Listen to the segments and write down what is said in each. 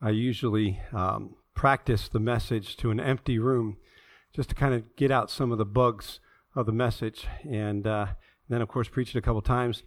I usually practice the message to an empty room just to kind of get out some of the bugs of the message, and then, of course, preach it a couple times.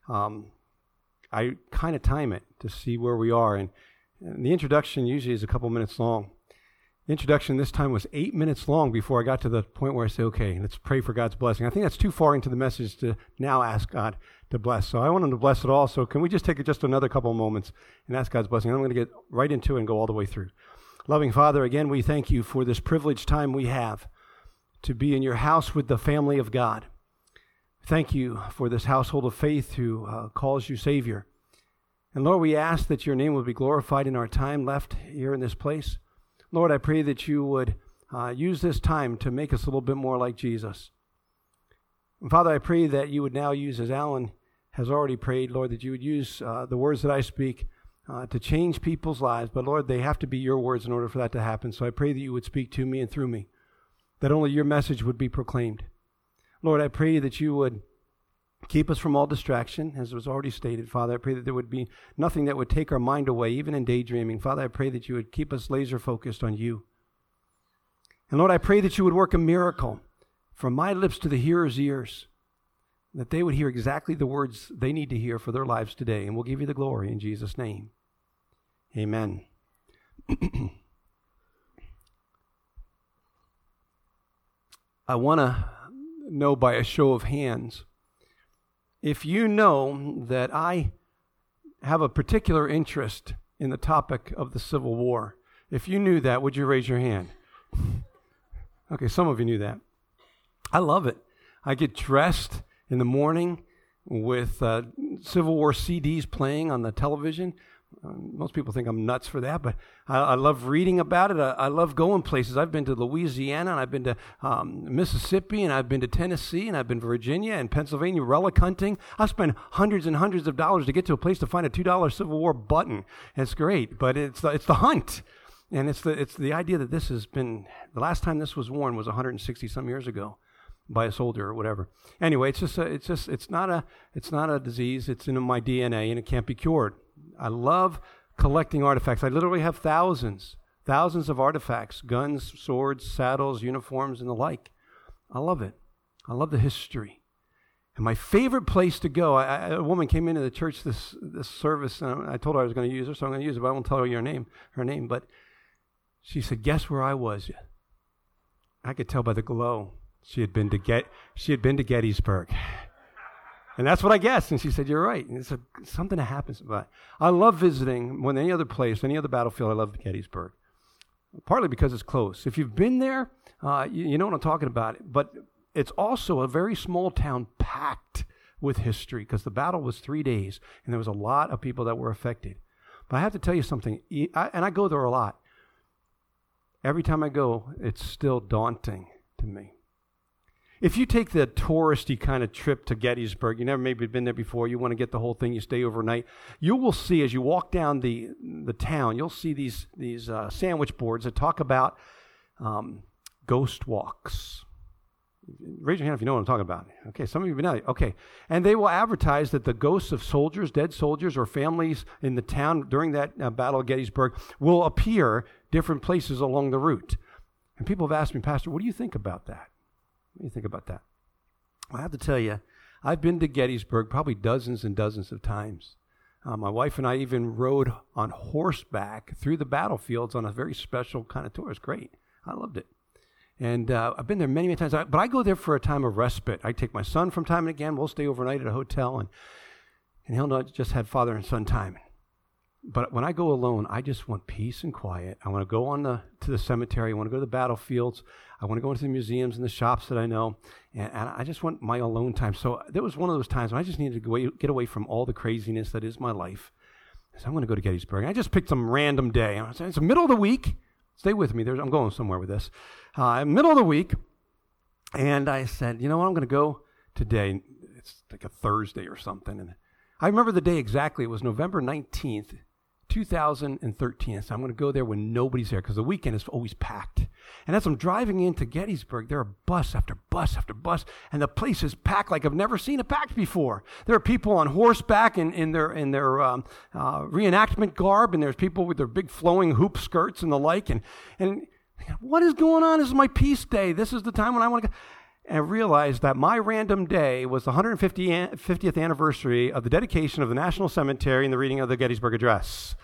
I kind of time it to see where we are, and the introduction usually is a couple minutes long. The introduction this time was 8 minutes long before I got to the point where I say, okay, let's pray for God's blessing. I think that's too far into the message to now ask God to bless. So I want him to bless it all. So can we just take just another couple of moments and ask God's blessing? I'm going to get right into it and go all the way through. Loving Father, again, we thank you for this privileged time we have to be in your house with the family of God. Thank you for this household of faith who calls you Savior. And Lord, we ask that your name will be glorified in our time left here in this place. Lord, I pray that you would use this time to make us a little bit more like Jesus. And Father, I pray that you would now use, as Alan has already prayed, Lord, that you would use the words that I speak to change people's lives. But Lord, they have to be your words in order for that to happen. So I pray that you would speak to me and through me, that only your message would be proclaimed. Lord, I pray that you would keep us from all distraction, as was already stated. Father, I pray that there would be nothing that would take our mind away, even in daydreaming. Father, I pray that you would keep us laser focused on you. And Lord, I pray that you would work a miracle from my lips to the hearer's ears, that they would hear exactly the words they need to hear for their lives today. And we'll give you the glory in Jesus' name. Amen. I want to know by a show of hands, if you know that I have a particular interest in the topic of the Civil War. If you knew that, would you raise your hand? Okay, some of you knew that. I love it. I get dressed in the morning with Civil War CDs playing on the television. Most people think I'm nuts for that, but I love reading about it. I love going places. I've been to Louisiana, and I've been to Mississippi, and I've been to Tennessee, and I've been to Virginia and Pennsylvania relic hunting. I spent hundreds and hundreds of dollars to get to a place to find a $2 Civil War button. And it's great, but it's the hunt, and it's the idea that this has been, the last time this was worn was 160 some years ago by a soldier or whatever. Anyway, it's not a disease. It's in my DNA, and it can't be cured. I love collecting artifacts. I literally have thousands of artifacts, guns, swords, saddles, uniforms, and the like. I love it. I love the history. And my favorite place to go, a woman came into the church this service, and I told her I was going to use her, so I'm going to use her, but I won't tell her her name, but she said, guess where I was? I could tell by the glow. She had been to Gettysburg. And that's what I guessed. And she said, you're right. And it's something that happens. But I love visiting more than any other place, any other battlefield. I love Gettysburg. Partly because it's close. If you've been there, you know what I'm talking about. But it's also a very small town packed with history because the battle was 3 days and there was a lot of people that were affected. But I have to tell you something, and I go there a lot. Every time I go, it's still daunting to me. If you take the touristy kind of trip to Gettysburg, you never maybe been there before, you want to get the whole thing, you stay overnight, you will see as you walk down the town, you'll see these sandwich boards that talk about ghost walks. Raise your hand if you know what I'm talking about. Okay, some of you know. Okay, and they will advertise that the ghosts of soldiers, dead soldiers, or families in the town during that Battle of Gettysburg will appear different places along the route. And people have asked me, Pastor, what do you think about that? What do you think about that? Well, I have to tell you, I've been to Gettysburg probably dozens and dozens of times. My wife and I even rode on horseback through the battlefields on a very special kind of tour. It was great. I loved it. And I've been there many, many times. But I go there for a time of respite. I take my son from time and again. We'll stay overnight at a hotel, and he'll not just have father and son time. But when I go alone, I just want peace and quiet. I want to go to the cemetery. I want to go to the battlefields. I want to go into the museums and the shops that I know. And I just want my alone time. So there was one of those times when I just needed to get away from all the craziness that is my life. So I'm going to go to Gettysburg. I just picked some random day. It's the middle of the week. Stay with me. I'm going somewhere with this. Middle of the week. And I said, you know what? I'm going to go today. It's like a Thursday or something. And I remember the day exactly. It was November 19th. 2013. So I'm going to go there when nobody's there because the weekend is always packed. And as I'm driving into Gettysburg, there are bus after bus after bus, and the place is packed like I've never seen it packed before. There are people on horseback in their reenactment garb, and there's people with their big flowing hoop skirts and the like. And what is going on? This is my peace day. This is the time when I want to go. And I realized that my random day was the 150th anniversary of the dedication of the National Cemetery and the reading of the Gettysburg Address.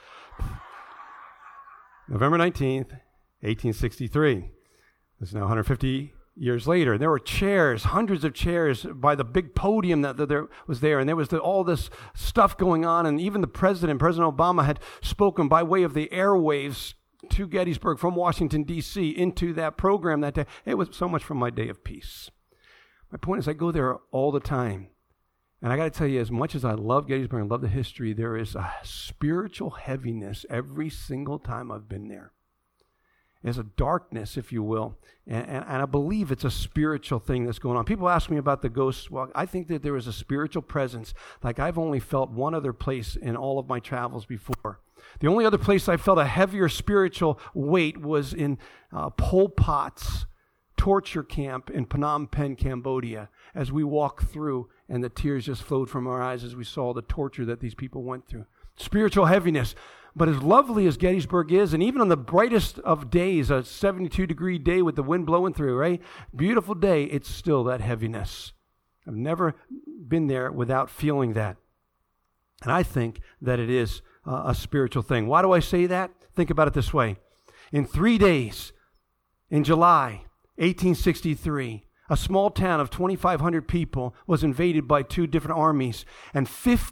November 19th, 1863. It's now 150 years later. There were chairs, hundreds of chairs by the big podium that there was there, and there was all this stuff going on, and even the President Obama, had spoken by way of the airwaves to Gettysburg from Washington, D.C. into that program that day. It was so much from my day of peace. My point is I go there all the time. And I got to tell you, as much as I love Gettysburg and love the history, there is a spiritual heaviness every single time I've been there. There's a darkness, if you will, and I believe it's a spiritual thing that's going on. People ask me about the ghosts. Well, I think that there is a spiritual presence like I've only felt one other place in all of my travels before. The only other place I felt a heavier spiritual weight was in Pol Pot's torture camp in Phnom Penh, Cambodia, as we walked through, and the tears just flowed from our eyes as we saw the torture that these people went through. Spiritual heaviness. But as lovely as Gettysburg is, and even on the brightest of days, a 72-degree day with the wind blowing through, right? Beautiful day, it's still that heaviness. I've never been there without feeling that. And I think that it is a spiritual thing. Why do I say that? Think about it this way. In 3 days, in July 1863, a small town of 2,500 people was invaded by 2 different armies, and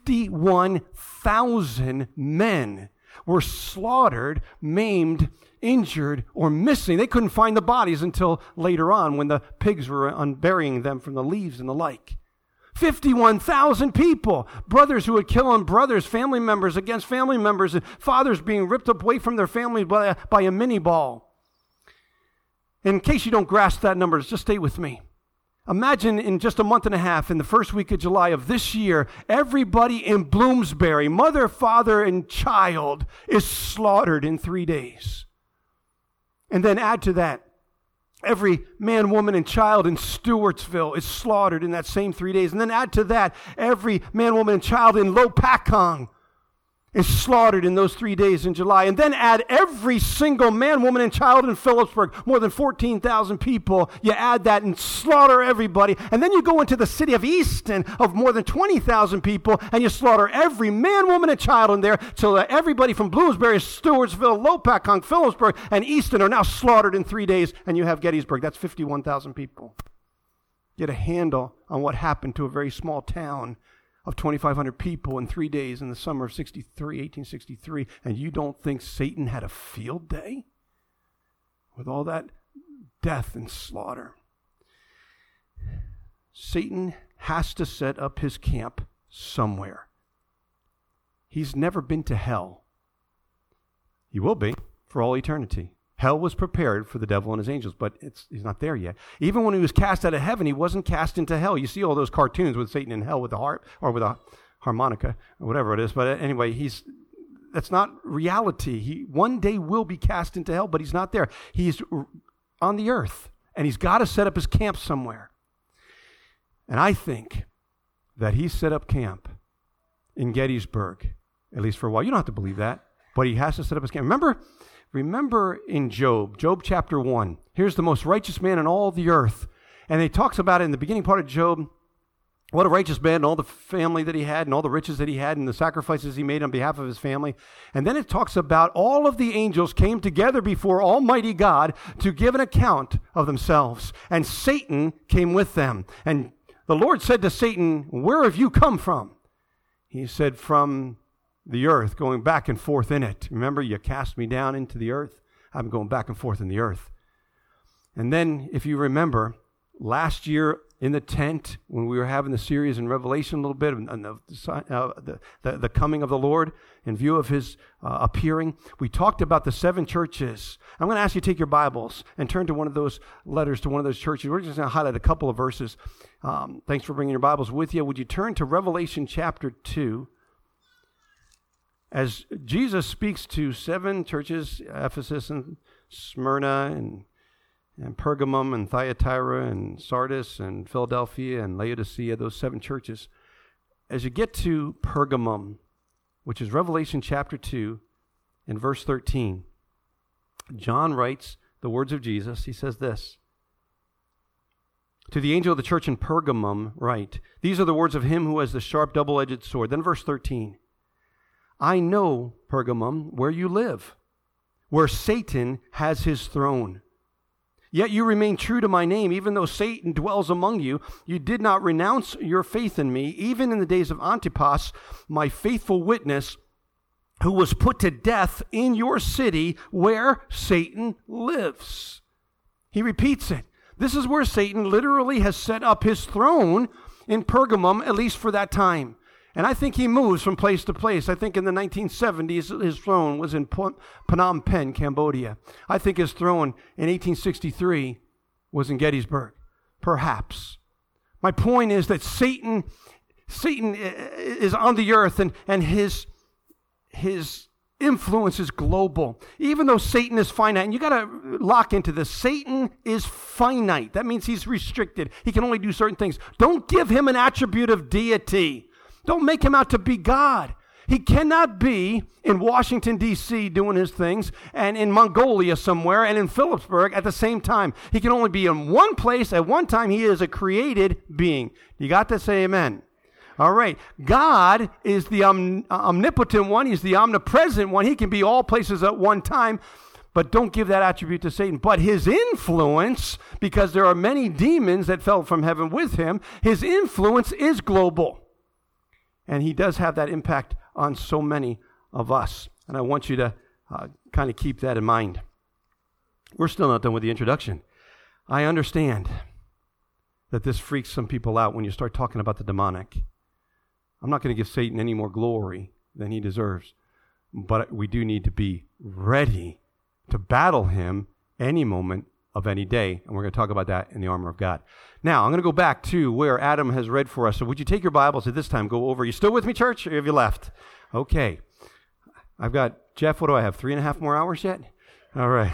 51,000 men were slaughtered, maimed, injured, or missing. They couldn't find the bodies until later on when the pigs were unburying them from the leaves and the like. 51,000 people, brothers who would kill on brothers, family members against family members, and fathers being ripped away from their families by a mini ball. In case you don't grasp that number, just stay with me. Imagine in just a month and a half, in the first week of July of this year, everybody in Bloomsbury, mother, father, and child, is slaughtered in 3 days. And then add to that, every man, woman, and child in Stewartsville is slaughtered in that same 3 days. And then add to that, every man, woman, and child in Lopakong is slaughtered in those 3 days in July. And then add every single man, woman, and child in Phillipsburg, more than 14,000 people. You add that and slaughter everybody. And then you go into the city of Easton of more than 20,000 people, and you slaughter every man, woman, and child in there, so that everybody from Bloomsbury, Stewartsville, Lopakong, Phillipsburg, and Easton are now slaughtered in 3 days, and you have Gettysburg. That's 51,000 people. Get a handle on what happened to a very small town of 2,500 people in 3 days in the summer of 1863, and you don't think Satan had a field day with all that death and slaughter? Satan has to set up his camp somewhere. He's never been to hell. He will be for all eternity. Hell was prepared for the devil and his angels, but he's not there yet. Even when he was cast out of heaven, he wasn't cast into hell. You see all those cartoons with Satan in hell with a harp or with a harmonica or whatever it is. But anyway, that's not reality. He one day will be cast into hell, but he's not there. He's on the earth, and he's got to set up his camp somewhere. And I think that he set up camp in Gettysburg, at least for a while. You don't have to believe that, but he has to set up his camp. Remember in Job chapter 1, here's the most righteous man in all the earth. And he talks about it in the beginning part of Job, what a righteous man and all the family that he had and all the riches that he had and the sacrifices he made on behalf of his family. And then it talks about all of the angels came together before Almighty God to give an account of themselves. And Satan came with them. And the Lord said to Satan, "Where have you come from?" He said, "From the earth, going back and forth in it. Remember, you cast me down into the earth. I'm going back and forth in the earth." And then, if you remember, last year in the tent, when we were having the series in Revelation a little bit, and the coming of the Lord in view of his appearing, we talked about the 7 churches. I'm going to ask you to take your Bibles and turn to one of those letters to one of those churches. We're just going to highlight a couple of verses. Thanks for bringing your Bibles with you. Would you turn to Revelation chapter 2? As Jesus speaks to 7 churches, Ephesus and Smyrna and and Pergamum and Thyatira and Sardis and Philadelphia and Laodicea, those 7 churches. As you get to Pergamum, which is Revelation chapter 2 and verse 13, John writes the words of Jesus. He says this, "To the angel of the church in Pergamum write, these are the words of him who has the sharp double-edged sword." Then verse 13, "I know, Pergamum, where you live, where Satan has his throne. Yet you remain true to my name, even though Satan dwells among you. You did not renounce your faith in me, even in the days of Antipas, my faithful witness, who was put to death in your city where Satan lives." He repeats it. This is where Satan literally has set up his throne in Pergamum, at least for that time. And I think he moves from place to place. I think in the 1970s, his throne was in Phnom Penh, Cambodia. I think his throne in 1863 was in Gettysburg, perhaps. My point is that Satan is on the earth, and his influence is global. Even though Satan is finite, and you got to lock into this, Satan is finite. That means he's restricted. He can only do certain things. Don't give him an attribute of deity. Don't make him out to be God. He cannot be in Washington, D.C. doing his things and in Mongolia somewhere and in Phillipsburg at the same time. He can only be in one place at one time. He is a created being. You got to say amen. All right. God is the omnipotent one. He's the omnipresent one. He can be all places at one time. But don't give that attribute to Satan. But his influence, because there are many demons that fell from heaven with him, his influence is global. And he does have that impact on so many of us. And I want you to kind of keep that in mind. We're still not done with the introduction. I understand that this freaks some people out when you start talking about the demonic. I'm not going to give Satan any more glory than he deserves. But we do need to be ready to battle him any moment of any day. And we're going to talk about that in the armor of God. Now, I'm going to go back to where Adam has read for us. So would you take your Bibles at this time, go over. You still with me, church, or have you left? Okay. I've got, Jeff, what do I have, 3.5 more hours yet? All right.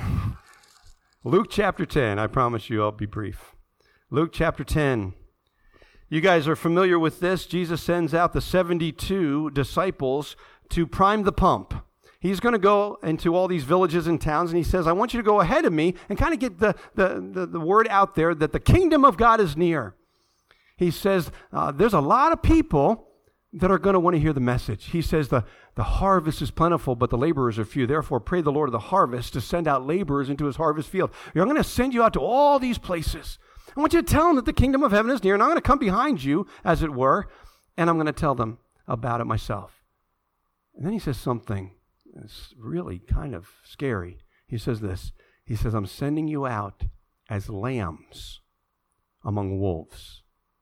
Luke chapter 10. I promise you I'll be brief. Luke chapter 10. You guys are familiar with this. Jesus sends out the 72 disciples to prime the pump. He's going to go into all these villages and towns, and he says, I want you to go ahead of me and kind of get the word out there that the kingdom of God is near. He says, there's a lot of people that are going to want to hear the message. He says, the harvest is plentiful, but the laborers are few. Therefore, pray the Lord of the harvest to send out laborers into his harvest field. I'm going to send you out to all these places. I want you to tell them that the kingdom of heaven is near, and I'm going to come behind you, as it were, and I'm going to tell them about it myself. And then he says something. It's really kind of scary. He says this. He says, I'm sending you out as lambs among wolves.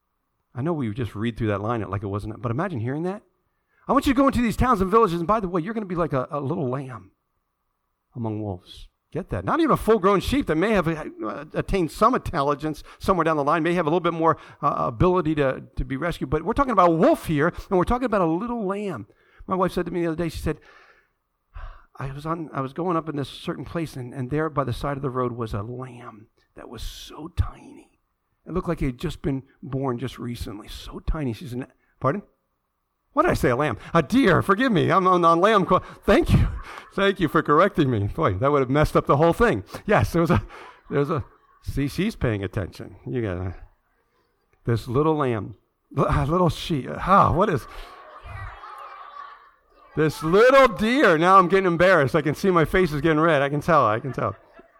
I know we just read through that line like it wasn't, but imagine hearing that. I want you to go into these towns and villages, and by the way, you're going to be like a little lamb among wolves. Get that? Not even a full-grown sheep that may have attained some intelligence somewhere down the line, may have a little bit more ability to be rescued, but we're talking about a wolf here, and we're talking about a little lamb. My wife said to me the other day, she said, I was going up in this certain place, and there by the side of the road was a lamb that was so tiny. It looked like he had just been born just recently. So tiny. She said, pardon? What did I say, a lamb? A deer. Forgive me. I'm on lamb. Thank you. Thank you for correcting me. Boy, that would have messed up the whole thing. Yes, there was a, see, she's paying attention. You got this little lamb, little sheep. What is... This little deer, now I'm getting embarrassed. I can see my face is getting red. I can tell.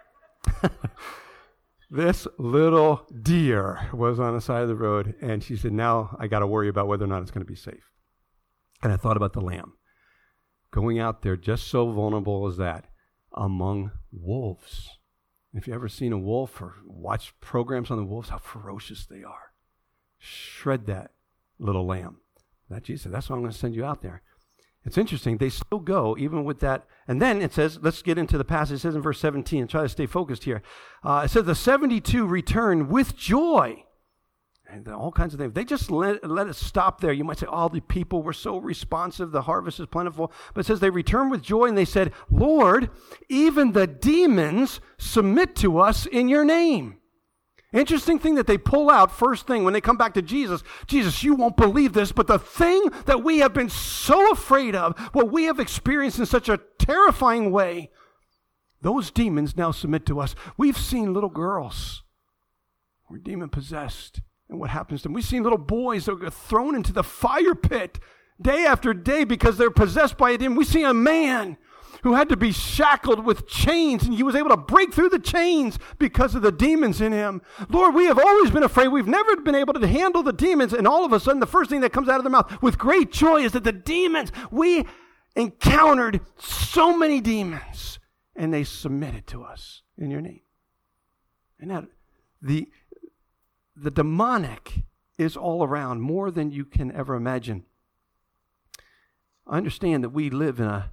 This little deer was on the side of the road, and she said, now I got to worry about whether or not it's going to be safe. And I thought about the lamb going out there just so vulnerable as that among wolves. If you've ever seen a wolf or watched programs on the wolves, how ferocious they are. Shred that little lamb. That Jesus said, that's why I'm going to send you out there. It's interesting. They still go, even with that. And then it says, let's get into the passage. It says in verse 17, try to stay focused here. It says, the 72 returned with joy. and all kinds of things. They just let it stop there. You might say, all the people were so responsive. The harvest is plentiful. But it says they returned with joy and they said, Lord, even the demons submit to us in your name. Interesting thing that they pull out first thing when they come back to Jesus. Jesus, you won't believe this, but the thing that we have been so afraid of, what we have experienced in such a terrifying way, those demons now submit to us. We've seen little girls who are demon-possessed. And what happens to them? We've seen little boys that are thrown into the fire pit day after day because they're possessed by a demon. We see a man who had to be shackled with chains, and he was able to break through the chains because of the demons in him. Lord, we have always been afraid. We've never been able to handle the demons, and all of a sudden, the first thing that comes out of their mouth with great joy is that the demons, we encountered so many demons, and they submitted to us in your name. And that the demonic is all around, more than you can ever imagine. I understand that we live in a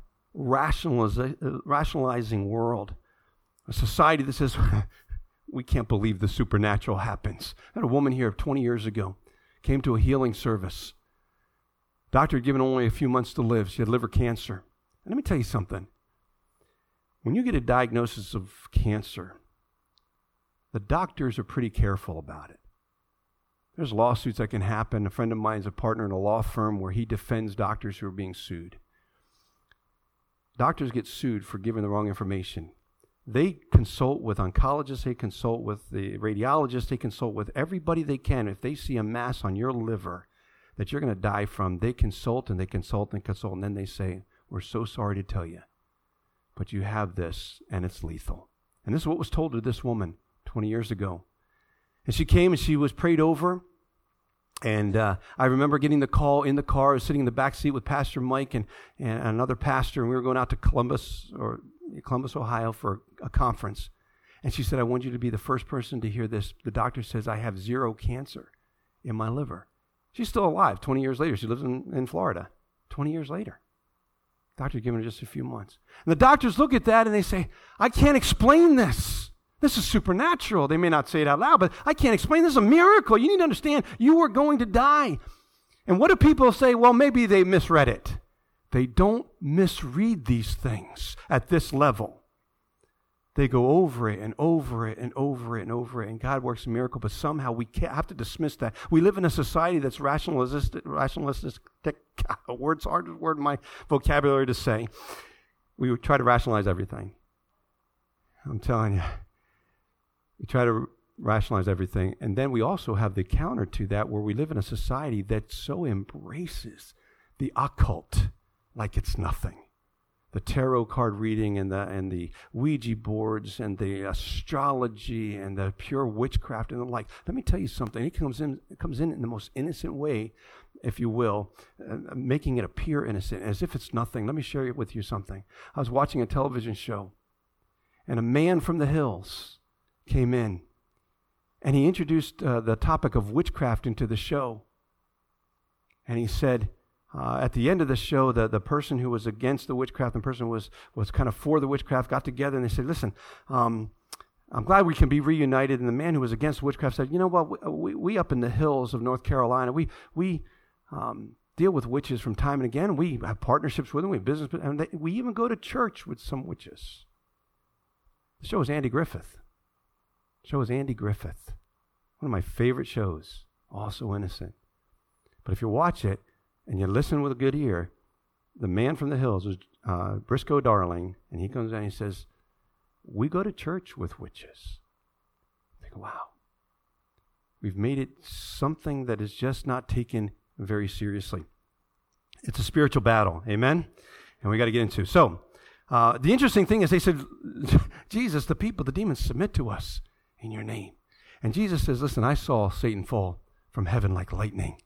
rationalizing world, a society that says, we can't believe the supernatural happens. I had a woman here 20 years ago, came to a healing service. Doctor had given only a few months to live. She had liver cancer. And let me tell you something. When you get a diagnosis of cancer, the doctors are pretty careful about it. There's lawsuits that can happen. A friend of mine is a partner in a law firm where he defends doctors who are being sued. Doctors get sued for giving the wrong information. They consult with oncologists, they consult with the radiologists, they consult with everybody they can. If they see a mass on your liver that you're going to die from, they consult and they consult and consult, and then they say, we're so sorry to tell you, but you have this and it's lethal. And this is what was told to this woman 20 years ago. And she came and she was prayed over. And I remember getting the call in the car. I was sitting in the back seat with Pastor Mike and another pastor, and we were going out to Columbus, Ohio for a conference. And she said, I want you to be the first person to hear this. The doctor says I have 0 cancer in my liver. She's still alive 20 years later. She lives in Florida 20 years later. Doctor given her just a few months. And the doctors look at that and they say, I can't explain this. This is supernatural. They may not say it out loud, but I can't explain. This is a miracle. You need to understand you are going to die. And what do people say? Well, maybe they misread it. They don't misread these things at this level. They go over it and over it and over it and over it, and God works a miracle, but somehow we can't have to dismiss that. We live in a society that's rationalistic. A word's hard word in my vocabulary to say. We would try to rationalize everything. I'm telling you. We try to rationalize everything. And then we also have the counter to that, where we live in a society that so embraces the occult like it's nothing. The tarot card reading and the Ouija boards and the astrology and the pure witchcraft and the like. Let me tell you something. It comes in in the most innocent way, if you will, making it appear innocent, as if it's nothing. Let me share with you something. I was watching a television show, and a man from the hills came in, and he introduced the topic of witchcraft into the show. And he said, at the end of the show, the person who was against the witchcraft and the person who was kind of for the witchcraft got together, and they said, listen, I'm glad we can be reunited. And the man who was against witchcraft said, you know what, we up in the hills of North Carolina, we deal with witches from time and again. We have partnerships with them, we have business, and we even go to church with some witches. The show was Andy Griffith. One of my favorite shows, also innocent. But if you watch it and you listen with a good ear, the man from the hills was Briscoe Darling, and he comes down and he says, we go to church with witches. I think, wow. We've made it something that is just not taken very seriously. It's a spiritual battle, amen? And we got to get into. So, the interesting thing is they said, Jesus, the demons submit to us in your name. And Jesus says, listen, I saw Satan fall from heaven like lightning.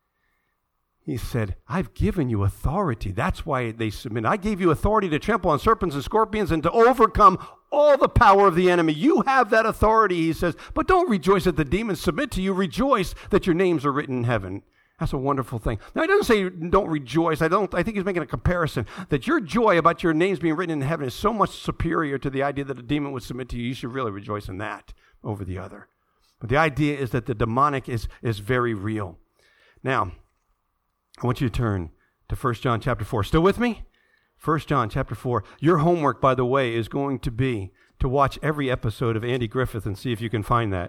He said, I've given you authority. That's why they submit. I gave you authority to trample on serpents and scorpions and to overcome all the power of the enemy. You have that authority, he says. But don't rejoice that the demons submit to you. Rejoice that your names are written in heaven. That's a wonderful thing. Now, he doesn't say don't rejoice. I think he's making a comparison that your joy about your names being written in heaven is so much superior to the idea that a demon would submit to you. You should really rejoice in that over the other. But the idea is that the demonic is very real. Now, I want you to turn to 1 John chapter 4. Still with me? 1 John chapter 4. Your homework, by the way, is going to be to watch every episode of Andy Griffith and see if you can find that.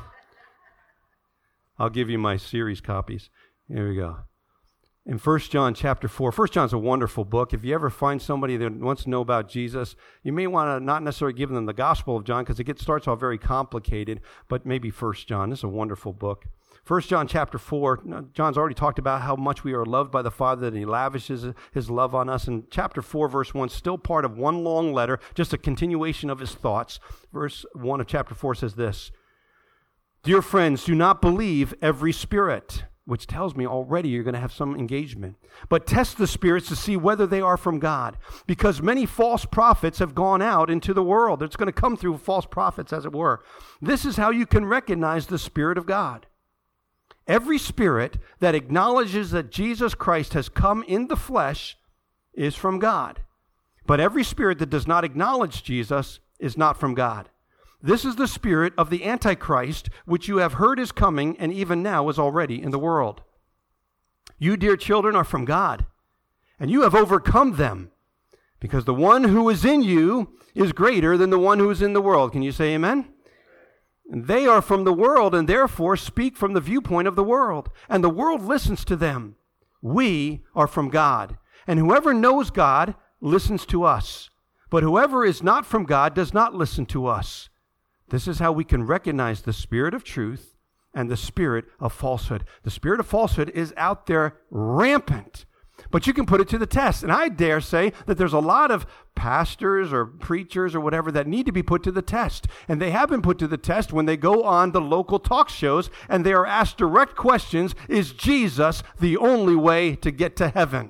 I'll give you my series copies. Here we go. In 1 John chapter 4, 1 John's a wonderful book. If you ever find somebody that wants to know about Jesus, you may want to not necessarily give them the Gospel of John because it starts off very complicated, but maybe 1 John. This is a wonderful book. 1 John chapter 4, John's already talked about how much we are loved by the Father, that he lavishes his love on us. And chapter 4, verse 1, still part of one long letter, just a continuation of his thoughts. Verse 1 of chapter 4 says this, "Dear friends, do not believe every spirit," which tells me already you're going to have some engagement. "But test the spirits to see whether they are from God, because many false prophets have gone out into the world." It's going to come through false prophets, as it were. "This is how you can recognize the Spirit of God. Every spirit that acknowledges that Jesus Christ has come in the flesh is from God. But every spirit that does not acknowledge Jesus is not from God. This is the spirit of the Antichrist, which you have heard is coming and even now is already in the world. You, dear children, are from God, and you have overcome them, because the one who is in you is greater than the one who is in the world." Can you say amen? "They are from the world and therefore speak from the viewpoint of the world, and the world listens to them. We are from God, and whoever knows God listens to us. But whoever is not from God does not listen to us. This is how we can recognize the spirit of truth and the spirit of falsehood." The spirit of falsehood is out there rampant, but you can put it to the test. And I dare say that there's a lot of pastors or preachers or whatever that need to be put to the test. And they have been put to the test when they go on the local talk shows and they are asked direct questions. Is Jesus the only way to get to heaven?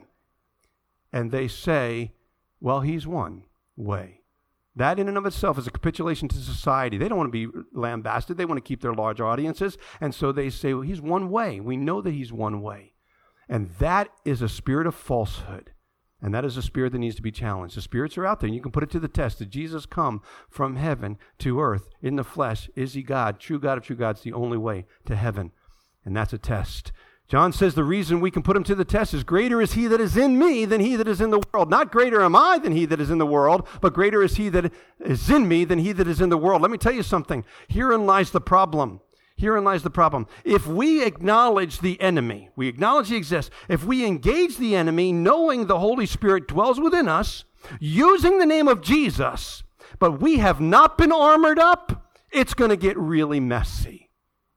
And they say, well, he's one way. That in and of itself is a capitulation to society. They don't want to be lambasted. They want to keep their large audiences. And so they say, well, he's one way. We know that he's one way. And that is a spirit of falsehood. And that is a spirit that needs to be challenged. The spirits are out there, and you can put it to the test. Did Jesus come from heaven to earth in the flesh? Is he God? True God of true God is the only way to heaven. And that's a test. John says the reason we can put him to the test is greater is he that is in me than he that is in the world. Not greater am I than he that is in the world, but greater is he that is in me than he that is in the world. Let me tell you something. Herein lies the problem. Herein lies the problem. If we acknowledge the enemy, we acknowledge he exists. If we engage the enemy, knowing the Holy Spirit dwells within us, using the name of Jesus, but we have not been armored up, it's going to get really messy.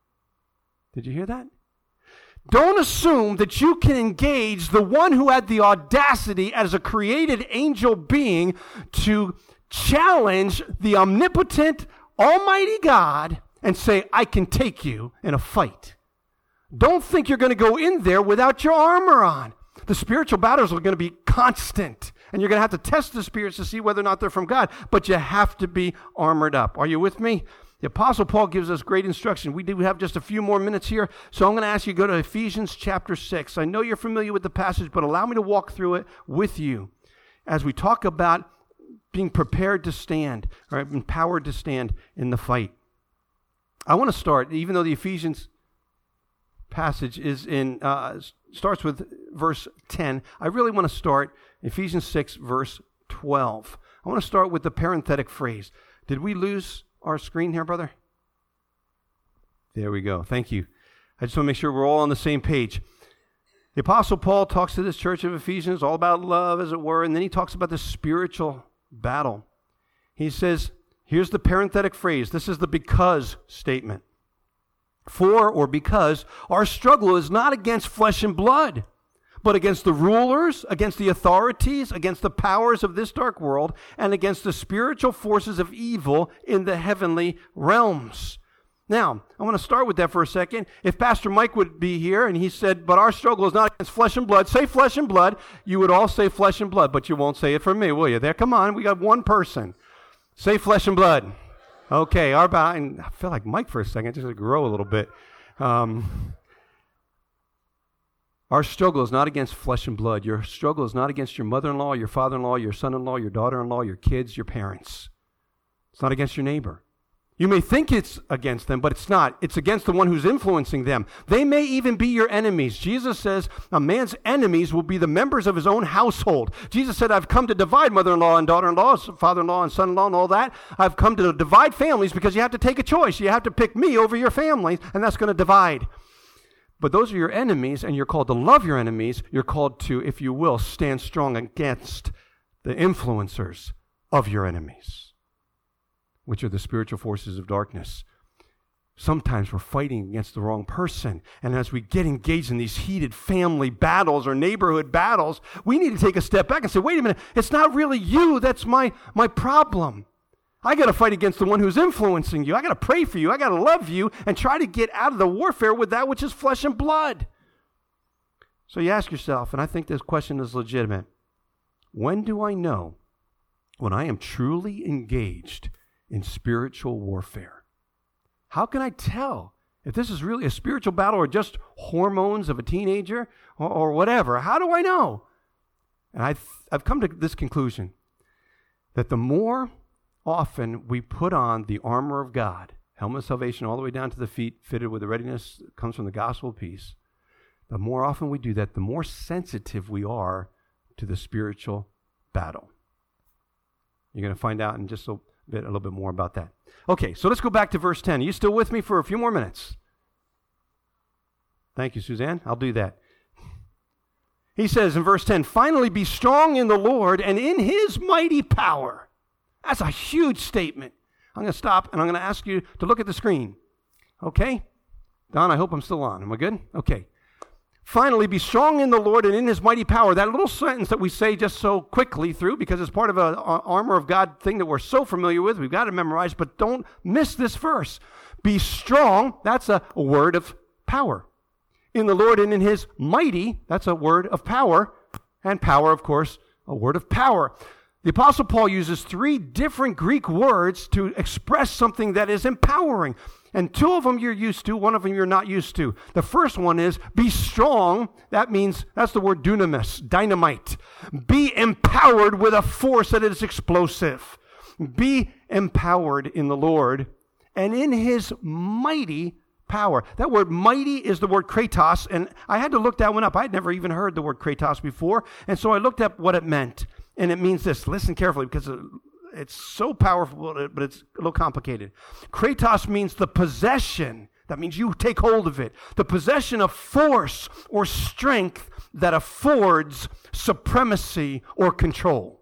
Did you hear that? Don't assume that you can engage the one who had the audacity as a created angel being to challenge the omnipotent, almighty God and say, I can take you in a fight. Don't think you're going to go in there without your armor on. The spiritual battles are going to be constant, and you're going to have to test the spirits to see whether or not they're from God, but you have to be armored up. Are you with me? The Apostle Paul gives us great instruction. We do have just a few more minutes here, so I'm going to ask you to go to Ephesians chapter 6. I know you're familiar with the passage, but allow me to walk through it with you as we talk about being prepared to stand, or empowered to stand in the fight. I want to start, even though the Ephesians passage is starts with verse 10, I really want to start Ephesians 6, verse 12. I want to start with the parenthetic phrase. Did we lose our screen here, brother? There we go. Thank you. I just want to make sure we're all on the same page. The Apostle Paul talks to this church of Ephesians all about love, as it were, and then he talks about the spiritual battle. He says, here's the parenthetic phrase. This is the because statement. For or because our struggle is not against flesh and blood, but against the rulers, against the authorities, against the powers of this dark world, and against the spiritual forces of evil in the heavenly realms. Now, I want to start with that for a second. If Pastor Mike would be here and he said, but our struggle is not against flesh and blood, say flesh and blood, you would all say flesh and blood, but you won't say it for me, will you? There, come on, we got one person. Say flesh and blood. Okay, I feel like Mike for a second, just to grow a little bit. Our struggle is not against flesh and blood. Your struggle is not against your mother-in-law, your father-in-law, your son-in-law, your daughter-in-law, your kids, your parents. It's not against your neighbor. You may think it's against them, but it's not. It's against the one who's influencing them. They may even be your enemies. Jesus says a man's enemies will be the members of his own household. Jesus said, I've come to divide mother-in-law and daughter-in-law, father-in-law and son-in-law and all that. I've come to divide families because you have to take a choice. You have to pick me over your families, and that's going to divide. But those are your enemies, and you're called to love your enemies. You're called to, if you will, stand strong against the influencers of your enemies, which are the spiritual forces of darkness. Sometimes we're fighting against the wrong person. And as we get engaged in these heated family battles or neighborhood battles, we need to take a step back and say, wait a minute, it's not really you that's my problem. I got to fight against the one who's influencing you. I got to pray for you. I got to love you and try to get out of the warfare with that which is flesh and blood. So you ask yourself, and I think this question is legitimate, when do I know when I am truly engaged in spiritual warfare? How can I tell if this is really a spiritual battle or just hormones of a teenager or whatever? How do I know? And I've come to this conclusion that the more often we put on the armor of God, helmet of salvation all the way down to the feet, fitted with the readiness that comes from the gospel of peace, the more often we do that, the more sensitive we are to the spiritual battle. You're going to find out in just a little bit more about that. Okay, so let's go back to verse 10. Are you still with me for a few more minutes? Thank you, Suzanne. I'll do that. He says in verse 10, finally be strong in the Lord and in his mighty power. That's a huge statement. I'm going to stop and I'm going to ask you to look at the screen. Okay? Don, I hope I'm still on. Am I good? Okay. Finally, be strong in the Lord and in his mighty power. That little sentence that we say just so quickly through because it's part of an armor of God thing that we're so familiar with. We've got to memorize, but don't miss this verse. Be strong, that's a word of power. In the Lord and in his mighty, that's a word of power. And power, of course, a word of power. The Apostle Paul uses 3 different Greek words to express something that is empowering. And 2 of them you're used to, 1 of them you're not used to. The first one is be strong. That means, that's the word dunamis, dynamite. Be empowered with a force that is explosive. Be empowered in the Lord and in his mighty power. That word mighty is the word kratos, and I had to look that one up. I had never even heard the word kratos before, and so I looked up what it meant. And it means this. Listen carefully because it's so powerful, but it's a little complicated. Kratos means the possession. That means you take hold of it. The possession of force or strength that affords supremacy or control.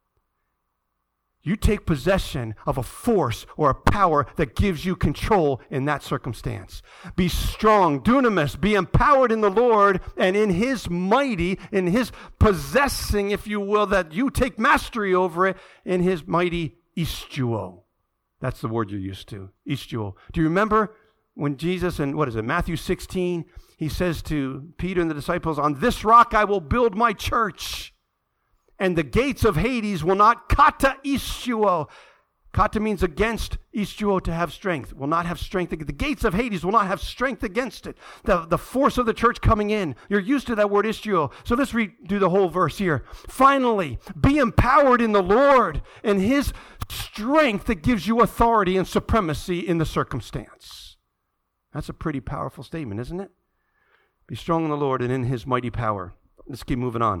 You take possession of a force or a power that gives you control in that circumstance. Be strong, dunamis, be empowered in the Lord and in his mighty, in his possessing, if you will, that you take mastery over it, in his mighty istuo. That's the word you're used to, istuo. Do you remember when Jesus, in Matthew 16, he says to Peter and the disciples, on this rock I will build my church. And the gates of Hades will not kata istuo. Kata means against, istuo to have strength. Will not have strength. The gates of Hades will not have strength against it. The force of the church coming in. You're used to that word istuo. So let's redo the whole verse here. Finally, be empowered in the Lord and his strength that gives you authority and supremacy in the circumstance. That's a pretty powerful statement, isn't it? Be strong in the Lord and in his mighty power. Let's keep moving on.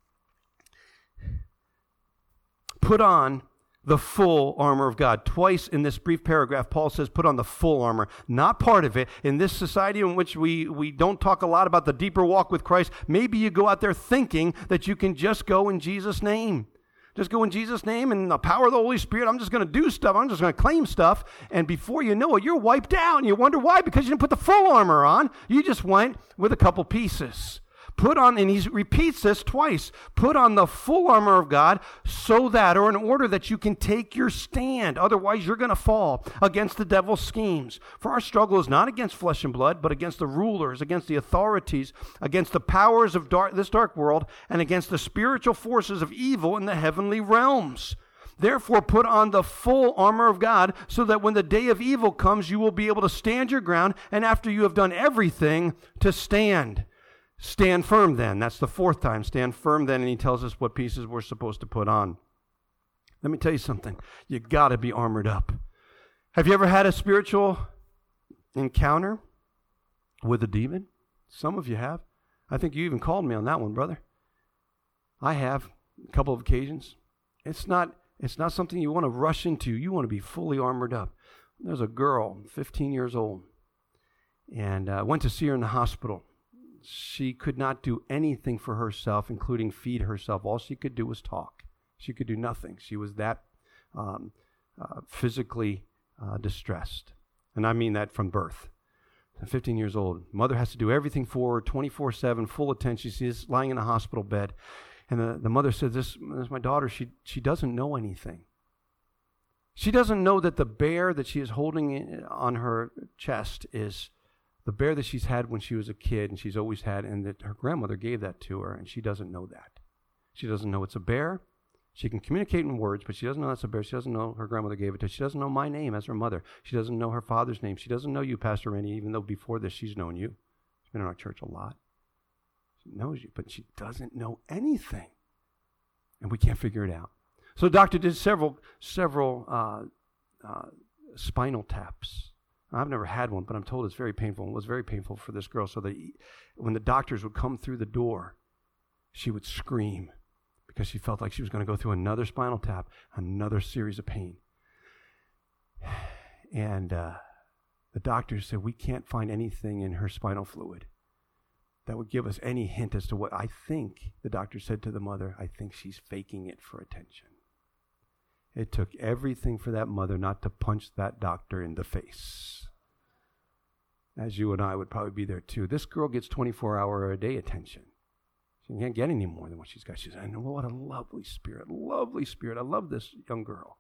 Put on the full armor of God. Twice in this brief paragraph, Paul says put on the full armor, not part of it. In this society in which we don't talk a lot about the deeper walk with Christ, maybe you go out there thinking that you can just go in Jesus' name. Just go in Jesus' name and the power of the Holy Spirit, I'm just going to do stuff. I'm just going to claim stuff. And before you know it, you're wiped out. And you wonder why? Because you didn't put the full armor on. You just went with a couple pieces. Put on, and he repeats this twice, put on the full armor of God so that, or in order that you can take your stand. Otherwise, you're going to fall against the devil's schemes. For our struggle is not against flesh and blood, but against the rulers, against the authorities, against the powers of this dark world, and against the spiritual forces of evil in the heavenly realms. Therefore, put on the full armor of God so that when the day of evil comes, you will be able to stand your ground, and after you have done everything, to stand. Stand firm then. That's the 4th time. Stand firm then. And he tells us what pieces we're supposed to put on. Let me tell you something. You got to be armored up. Have you ever had a spiritual encounter with a demon? Some of you have. I think you even called me on that one, brother. I have a couple of occasions. It's not something you want to rush into. You want to be fully armored up. There's a girl, 15 years old, and I went to see her in the hospital. She could not do anything for herself, including feed herself. All she could do was talk. She could do nothing. She was that physically distressed. And I mean that from birth. 15 years old. Mother has to do everything for her, 24/7, full attention. She's lying in a hospital bed. And the mother said, this is my daughter. She doesn't know anything. She doesn't know that the bear that she is holding on her chest is the bear that she's had when she was a kid and she's always had, and that her grandmother gave that to her, and she doesn't know that. She doesn't know it's a bear. She can communicate in words, but she doesn't know that's a bear. She doesn't know her grandmother gave it to her. She doesn't know my name as her mother. She doesn't know her father's name. She doesn't know you, Pastor Randy, even though before this she's known you. She's been in our church a lot. She knows you, but she doesn't know anything. And we can't figure it out. So the doctor did several spinal taps. I've never had one, but I'm told it's very painful. It was very painful for this girl. So when the doctors would come through the door, she would scream because she felt like she was going to go through another spinal tap, another series of pain. And the doctors said, we can't find anything in her spinal fluid that would give us any hint as to what I think, the doctor said to the mother, I think she's faking it for attention. It took everything for that mother not to punch that doctor in the face. As you and I would probably be there too. This girl gets 24-hour-a-day attention. She can't get any more than what she's got. She said, what a lovely spirit, lovely spirit. I love this young girl.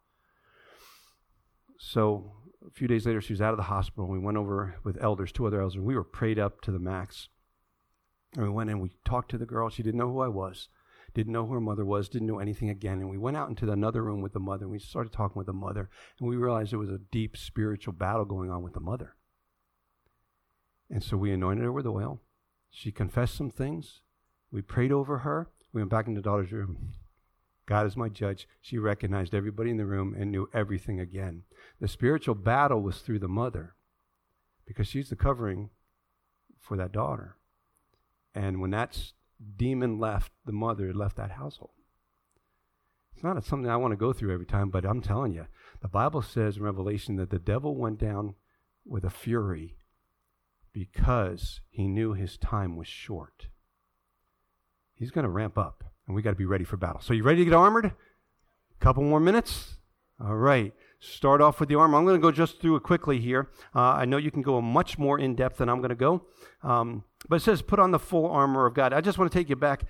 So a few days later, she was out of the hospital. We went over with elders, 2 other elders, and we were prayed up to the max. And we went in, we talked to the girl. She didn't know who I was, didn't know who her mother was, didn't know anything again. And we went out into another room with the mother, and we started talking with the mother. And we realized there was a deep spiritual battle going on with the mother. And so we anointed her with oil. She confessed some things. We prayed over her. We went back into the daughter's room. God is my judge. She recognized everybody in the room and knew everything again. The spiritual battle was through the mother because she's the covering for that daughter. And when that demon left, the mother left that household. It's not something I want to go through every time, but I'm telling you, the Bible says in Revelation that the devil went down with a fury because he knew his time was short. He's going to ramp up, and we got to be ready for battle. So you ready to get armored? A couple more minutes? All right. Start off with the armor. I'm going to go just through it quickly here. I know you can go much more in depth than I'm going to go. But it says, put on the full armor of God. I just want to take you back.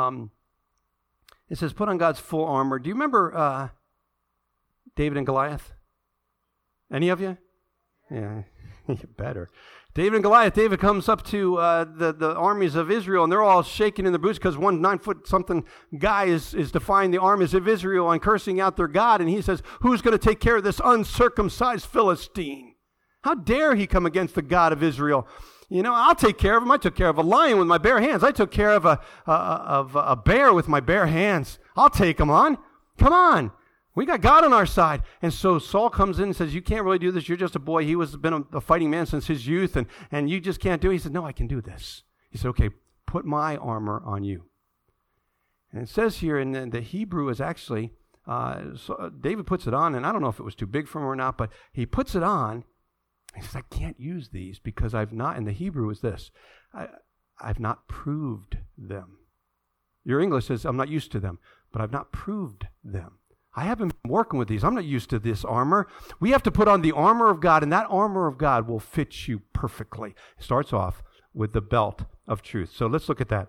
It says, put on God's full armor. Do you remember David and Goliath? Any of you? Yeah, you better. David and Goliath. David comes up to the armies of Israel, and they're all shaking in their boots because one 9-foot-something guy is defying the armies of Israel and cursing out their God. And he says, who's going to take care of this uncircumcised Philistine? How dare he come against the God of Israel? You know, I'll take care of him. I took care of a lion with my bare hands. I took care of a bear with my bare hands. I'll take him on. Come on. We got God on our side. And so Saul comes in and says, you can't really do this. You're just a boy. He was been a fighting man since his youth, and you just can't do it. He said, no, I can do this. He said, okay, put my armor on you. And it says here in the Hebrew is actually, so David puts it on, and I don't know if it was too big for him or not, but he puts it on. He says, I can't use these because I've not, and the Hebrew is this, I've not proved them. Your English says, I'm not used to them, but I've not proved them. I haven't been working with these. I'm not used to this armor. We have to put on the armor of God, and that armor of God will fit you perfectly. It starts off with the belt of truth. So let's look at that.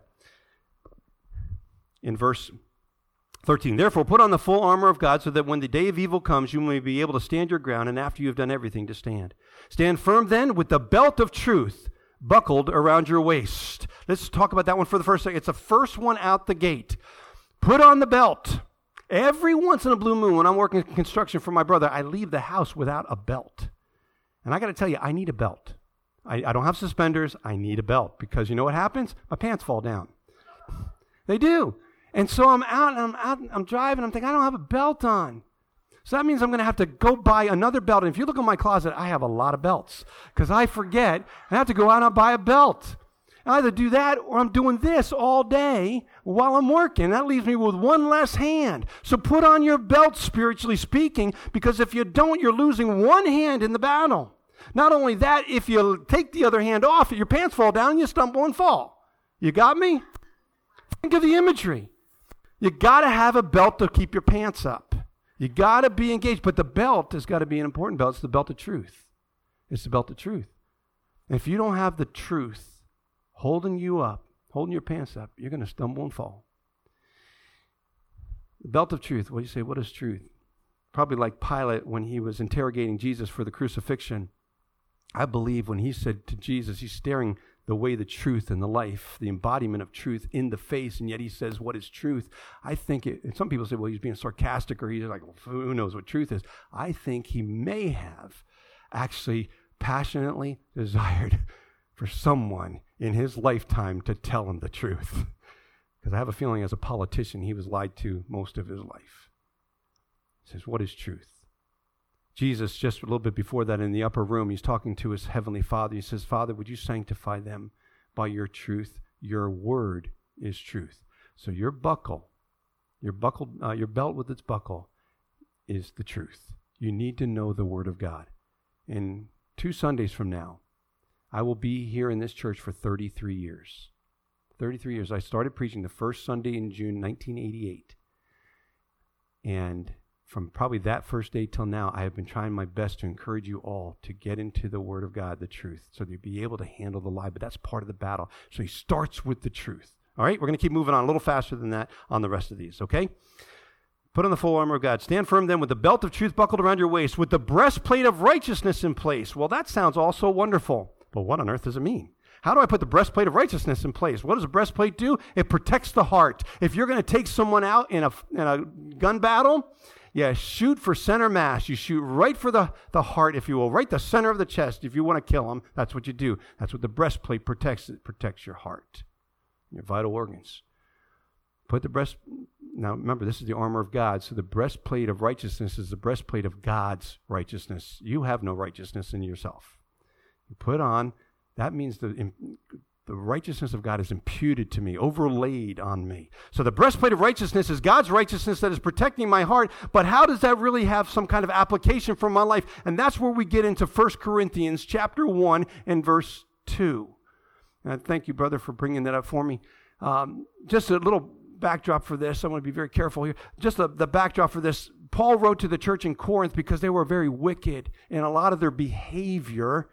In verse 13, therefore put on the full armor of God so that when the day of evil comes, you may be able to stand your ground, and after you have done everything, to stand. Stand firm then with the belt of truth buckled around your waist. Let's talk about that one for the first second. It's the first one out the gate. Put on the belt. Every once in a blue moon, when I'm working construction for my brother, I leave the house without a belt. And I got to tell you, I need a belt. I don't have suspenders. I need a belt because you know what happens? My pants fall down. They do. And so I'm out, and I'm driving. I'm thinking, I don't have a belt on. So that means I'm going to have to go buy another belt. And if you look in my closet, I have a lot of belts because I forget. I have to go out and buy a belt. I either do that or I'm doing this all day while I'm working. That leaves me with one less hand. So put on your belt, spiritually speaking, because if you don't, you're losing one hand in the battle. Not only that, if you take the other hand off, your pants fall down, you stumble and fall. You got me? Think of the imagery. You got to have a belt to keep your pants up. You got to be engaged, but the belt has got to be an important belt. It's the belt of truth. It's the belt of truth. And if you don't have the truth holding you up, holding your pants up, you're going to stumble and fall. The belt of truth. What do you say? What is truth? Probably like Pilate when he was interrogating Jesus for the crucifixion. I believe when he said to Jesus, he's staring the way, the truth, and the life, the embodiment of truth in the face, and yet he says, what is truth? I think some people say, well, he's being sarcastic, or he's like, well, who knows what truth is? I think he may have actually passionately desired for someone in his lifetime to tell him the truth. Because I have a feeling as a politician, he was lied to most of his life. He says, what is truth? Jesus, just a little bit before that in the upper room, he's talking to his heavenly Father. He says, Father, would you sanctify them by your truth? Your word is truth. So your belt with its buckle is the truth. You need to know the word of God. And 2 Sundays from now, I will be here in this church for 33 years. 33 years. I started preaching the first Sunday in June 1988. And from probably that first day till now, I have been trying my best to encourage you all to get into the Word of God, the truth, so that you'll be able to handle the lie. But that's part of the battle. So he starts with the truth. All right? We're going to keep moving on a little faster than that on the rest of these, okay? Put on the full armor of God. Stand firm then with the belt of truth buckled around your waist, with the breastplate of righteousness in place. Well, that sounds all so wonderful. But what on earth does it mean? How do I put the breastplate of righteousness in place? What does a breastplate do? It protects the heart. If you're going to take someone out in a gun battle, shoot for center mass. You shoot right for the heart, if you will, right the center of the chest. If you want to kill them, that's what you do. That's what the breastplate protects. It protects your heart, your vital organs. Now remember, this is the armor of God. So the breastplate of righteousness is the breastplate of God's righteousness. You have no righteousness in yourself. You put on, that means the righteousness of God is imputed to me, overlaid on me. So the breastplate of righteousness is God's righteousness that is protecting my heart. But how does that really have some kind of application for my life? And that's where we get into 1 Corinthians chapter 1 and verse 2. And I thank you, brother, for bringing that up for me. Just a little backdrop for this. I want to be very careful here. Just the backdrop for this. Paul wrote to the church in Corinth because they were very wicked in a lot of their behavior.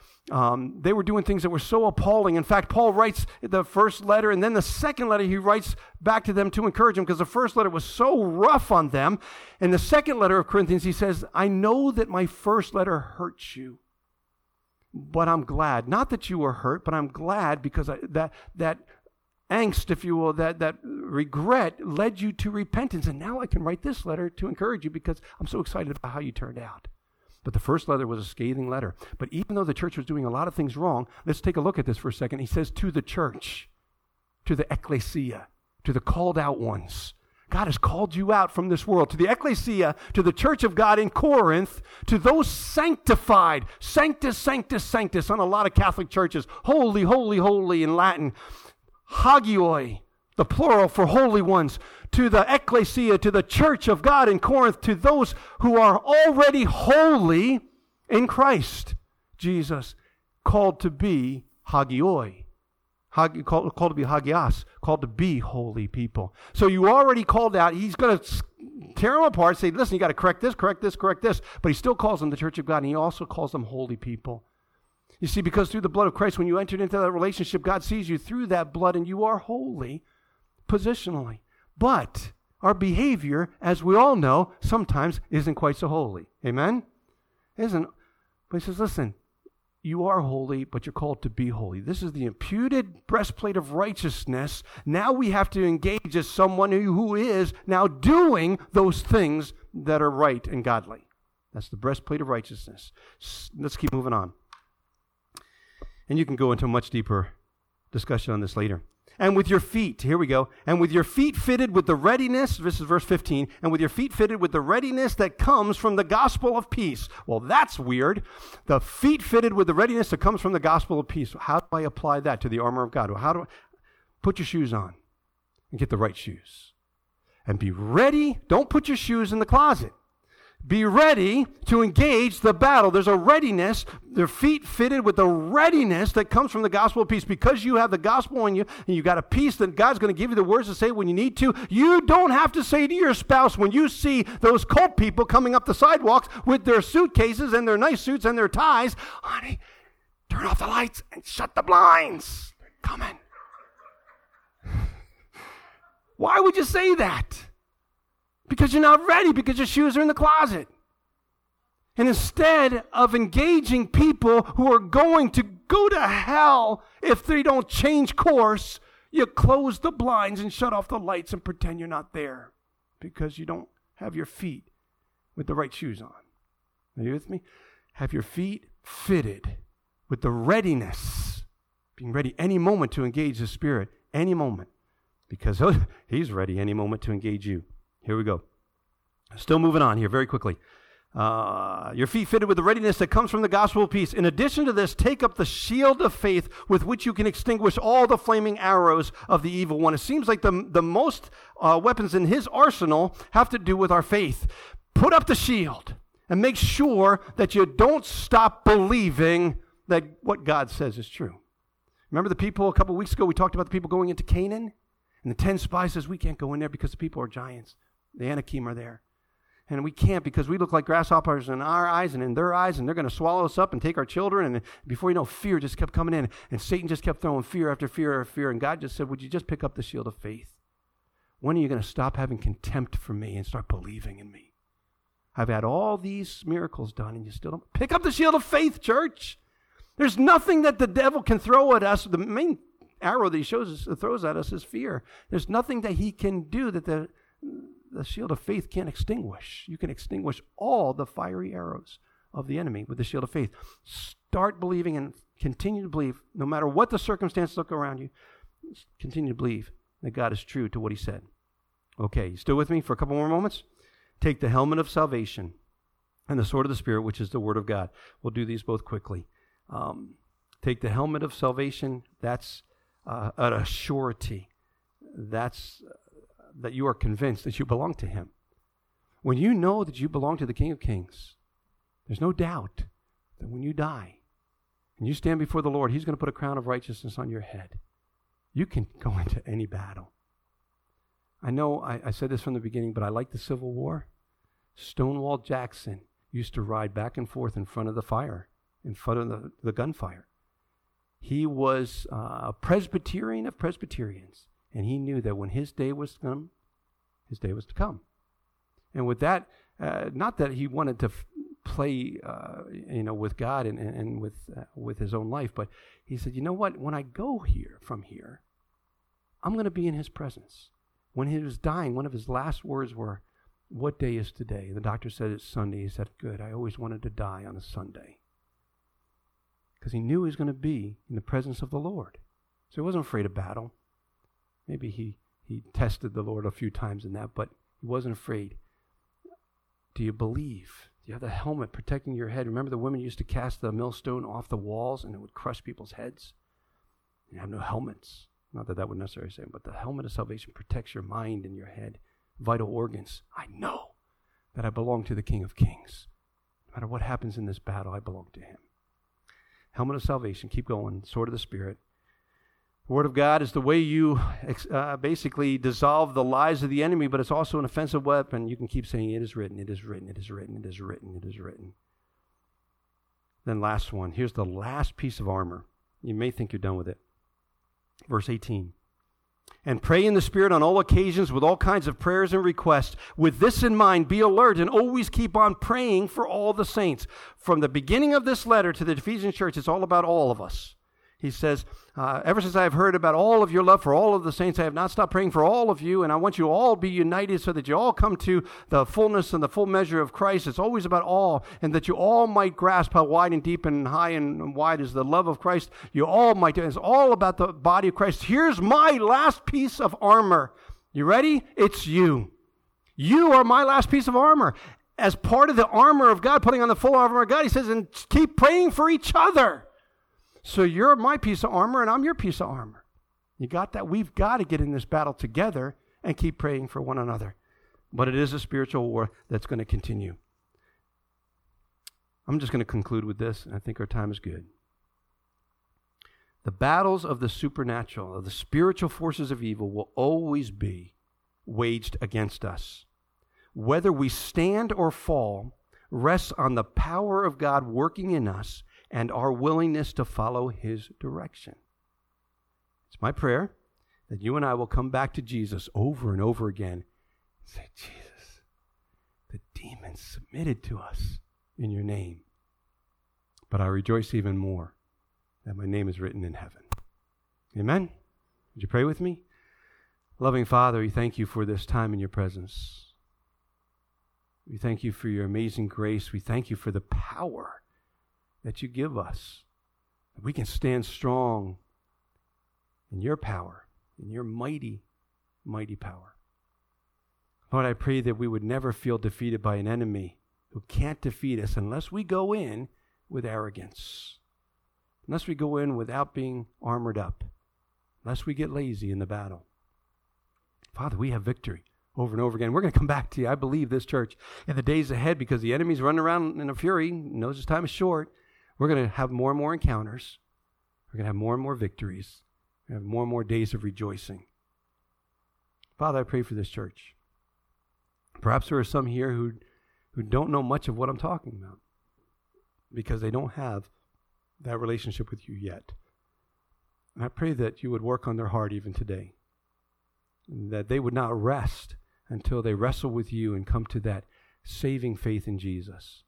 They were doing things that were so appalling. In fact, Paul writes the first letter, and then the second letter he writes back to them to encourage them, because the first letter was so rough on them. In the second letter of Corinthians, he says, I know that my first letter hurts you, but I'm glad. Not that you were hurt, but I'm glad because that angst, if you will, that regret led you to repentance. And now I can write this letter to encourage you because I'm so excited about how you turned out. But the first letter was a scathing letter. But even though the church was doing a lot of things wrong, let's take a look at this for a second. He says to the church, to the ecclesia, to the called out ones. God has called you out from this world. To the ecclesia, to the church of God in Corinth, to those sanctified, sanctus, sanctus, sanctus, on a lot of Catholic churches, holy, holy, holy in Latin, hagioi, the plural for holy ones, to the ecclesia, to the church of God in Corinth, to those who are already holy in Christ Jesus, called to be hagioi, called to be hagios, called to be holy people. So you already called out. He's going to tear them apart, say, listen, you got to correct this, correct this, correct this. But he still calls them the church of God, and he also calls them holy people. You see, because through the blood of Christ, when you entered into that relationship, God sees you through that blood, and you are holy positionally. But our behavior, as we all know, sometimes isn't quite so holy. Amen? But he says, listen, you are holy, but you're called to be holy. This is the imputed breastplate of righteousness. Now we have to engage as someone who is now doing those things that are right and godly. That's the breastplate of righteousness. Let's keep moving on. And you can go into a much deeper discussion on this later. And with your feet, here we go, and with your feet fitted with the readiness, this is verse 15, and with your feet fitted with the readiness that comes from the gospel of peace. Well, that's weird. The feet fitted with the readiness that comes from the gospel of peace. How do I apply that to the armor of God? Well, how do I put your shoes on and get the right shoes? And be ready. Don't put your shoes in the closet. Be ready to engage the battle. There's a readiness, their feet fitted with the readiness that comes from the gospel of peace. Because you have the gospel in you and you got a peace that God's going to give you the words to say when you need to. You don't have to say to your spouse when you see those cult people coming up the sidewalks with their suitcases and their nice suits and their ties, honey, turn off the lights and shut the blinds. They're coming. Why would you say that? Because you're not ready, because your shoes are in the closet. And instead of engaging people who are going to go to hell if they don't change course, you close the blinds and shut off the lights and pretend you're not there because you don't have your feet with the right shoes on. Are you with me? Have your feet fitted with the readiness, being ready any moment to engage the Spirit, any moment, because He's ready any moment to engage you. Here we go. Still moving on here very quickly. Your feet fitted with the readiness that comes from the gospel of peace. In addition to this, take up the shield of faith with which you can extinguish all the flaming arrows of the evil one. It seems like the most weapons in his arsenal have to do with our faith. Put up the shield and make sure that you don't stop believing that what God says is true. Remember the people a couple weeks ago, we talked about the people going into Canaan? And the 10 spies says, we can't go in there because the people are giants. The Anakim are there. And we can't because we look like grasshoppers in our eyes and in their eyes, and they're going to swallow us up and take our children. And before you know, fear just kept coming in. And Satan just kept throwing fear after fear after fear. And God just said, would you just pick up the shield of faith? When are you going to stop having contempt for me and start believing in me? I've had all these miracles done, and you still don't. Pick up the shield of faith, church. There's nothing that the devil can throw at us. The main arrow that he throws at us is fear. There's nothing that he can do that the shield of faith can't extinguish. You can extinguish all the fiery arrows of the enemy with the shield of faith. Start believing and continue to believe, no matter what the circumstances look around you, continue to believe that God is true to what he said. Okay, you still with me for a couple more moments? Take the helmet of salvation and the sword of the Spirit, which is the word of God. We'll do these both quickly. Take the helmet of salvation. That's a surety. That's that you are convinced that you belong to him. When you know that you belong to the King of Kings, there's no doubt that when you die and you stand before the Lord, he's going to put a crown of righteousness on your head. You can go into any battle. I know I said this from the beginning, but I like the Civil War. Stonewall Jackson used to ride back and forth in front of the fire, in front of the gunfire. He was a Presbyterian of Presbyterians, and he knew that when his day was to come, his day was to come. And with that, not that he wanted to play, with God and with his own life, but he said, you know what? When I go from here, I'm going to be in his presence. When he was dying, one of his last words were, what day is today? The doctor said it's Sunday. He said, good. I always wanted to die on a Sunday. Because he knew he was going to be in the presence of the Lord. So he wasn't afraid of battle. Maybe he tested the Lord a few times in that, but he wasn't afraid. Do you believe? Do you have the helmet protecting your head? Remember the women used to cast the millstone off the walls and it would crush people's heads? You have no helmets. Not that that would necessarily say, but the helmet of salvation protects your mind and your head, vital organs. I know that I belong to the King of Kings. No matter what happens in this battle, I belong to him. Helmet of salvation, keep going, sword of the Spirit. The Word of God is the way you basically dissolve the lies of the enemy, but it's also an offensive weapon. You can keep saying, it is written, it is written, it is written, it is written, it is written. Then last one. Here's the last piece of armor. You may think you're done with it. Verse 18. And pray in the Spirit on all occasions with all kinds of prayers and requests. With this in mind, be alert and always keep on praying for all the saints. From the beginning of this letter to the Ephesian church, it's all about all of us. He says, ever since I have heard about all of your love for all of the saints, I have not stopped praying for all of you, and I want you all to be united so that you all come to the fullness and the full measure of Christ. It's always about all, and that you all might grasp how wide and deep and high and wide is the love of Christ. You all might. It's all about the body of Christ. Here's my last piece of armor. You ready? It's you. You are my last piece of armor. As part of the armor of God, putting on the full armor of God, he says, and keep praying for each other. So you're my piece of armor, and I'm your piece of armor. You got that? We've got to get in this battle together and keep praying for one another. But it is a spiritual war that's going to continue. I'm just going to conclude with this, and I think our time is good. The battles of the supernatural, of the spiritual forces of evil, will always be waged against us. Whether we stand or fall rests on the power of God working in us and our willingness to follow his direction. It's my prayer that you and I will come back to Jesus over and over again and say, Jesus, the demons submitted to us in your name. But I rejoice even more that my name is written in heaven. Amen? Would you pray with me? Loving Father, we thank you for this time in your presence. We thank you for your amazing grace. We thank you for the power that you give us. We can stand strong in your power, in your mighty, mighty power. Lord, I pray that we would never feel defeated by an enemy who can't defeat us unless we go in with arrogance, unless we go in without being armored up, unless we get lazy in the battle. Father, we have victory over and over again. We're going to come back to you. I believe this church in the days ahead, because the enemy's running around in a fury, knows his time is short. We're going to have more and more encounters. We're going to have more and more victories. We're going to have more and more days of rejoicing. Father, I pray for this church. Perhaps there are some here who don't know much of what I'm talking about because they don't have that relationship with you yet. And I pray that you would work on their heart even today, that they would not rest until they wrestle with you and come to that saving faith in Jesus.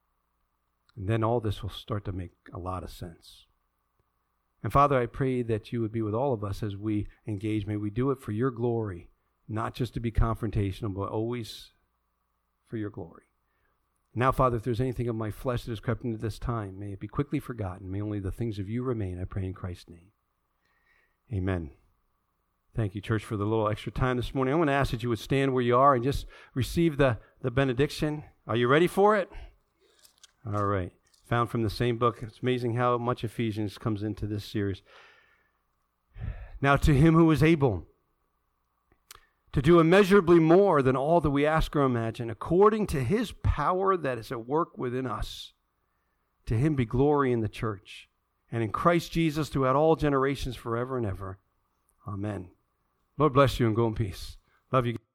And then all this will start to make a lot of sense. And Father, I pray that you would be with all of us as we engage. May we do it for your glory, not just to be confrontational, but always for your glory. Now, Father, if there's anything of my flesh that has crept into this time, may it be quickly forgotten. May only the things of you remain, I pray in Christ's name. Amen. Thank you, church, for the little extra time this morning. I'm going to ask that you would stand where you are and just receive the benediction. Are you ready for it? All right. Found from the same book. It's amazing how much Ephesians comes into this series. Now to him who is able to do immeasurably more than all that we ask or imagine, according to his power that is at work within us, to him be glory in the church and in Christ Jesus throughout all generations forever and ever. Amen. Lord bless you and go in peace. Love you.